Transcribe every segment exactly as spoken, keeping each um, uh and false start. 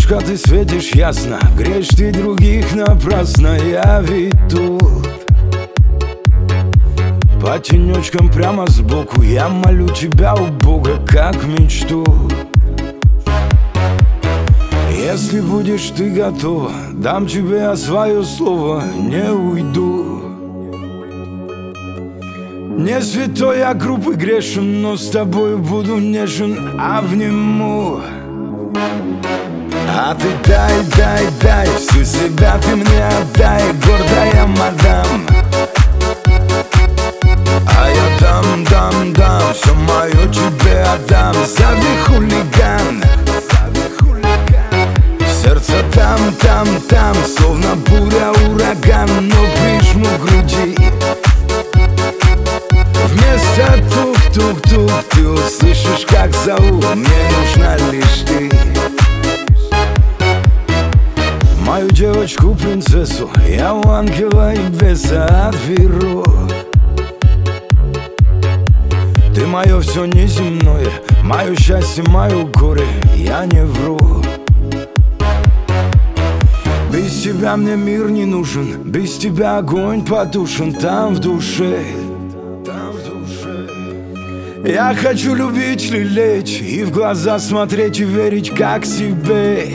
Солнышко, ты светишь ясно, греешь ты других напрасно. Я ведь тут по тенечкам прямо сбоку. Я молю тебя у Бога, как мечту. Если будешь ты готова, дам тебе свое слово, не уйду. Не святой я группы грешен, но с тобою буду нежен, обниму. А ты дай, дай, дай, всю себя ты мне отдай, гордая мадам. А я дам, дам, дам, все мое тебе отдам. Зови хулиган. Сердце там, там, там, словно буря, ураган, но прижму к груди. Вместо тук-тук-тук ты услышишь, как зову, мне нужна лишь ты. Мою девочку-принцессу я у ангела и беса отберу. Ты мое все неземное, мое счастье, мое горе, я не вру. Без тебя мне мир не нужен, без тебя огонь потушен там в душе. Я хочу любить, лелеять и в глаза смотреть и верить, как себе.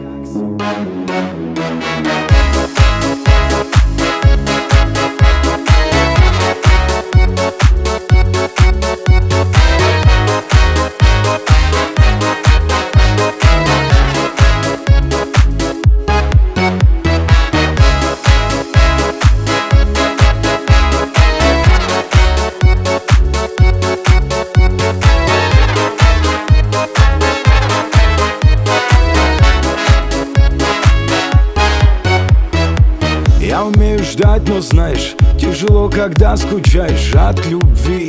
Я умею ждать, но знаешь, тяжело, когда скучаешь от любви.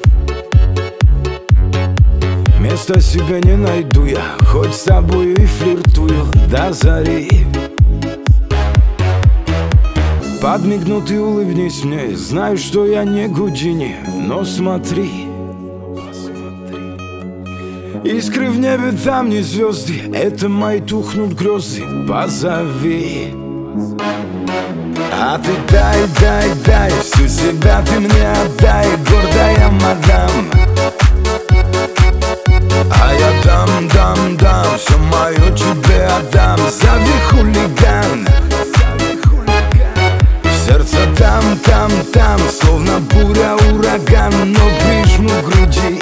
Места себе не найду я, хоть с тобой и флиртую до зари. Подмигну, ты улыбнись мне, знаю, что я не Гудини, но смотри. Искры в небе, там не звезды, это мои тухнут грезы, позови. А ты дай, дай, дай, всю себя ты мне отдай, гордая мадам. А я дам, дам, дам, все мое тебе отдам. Зови хулиган. Сердце там, там, там, словно буря, ураган, но прижму к груди.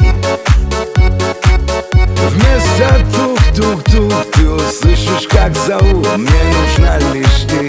Вместо тук-тук-тук ты услышишь, как зову, мне нужна лишь ты.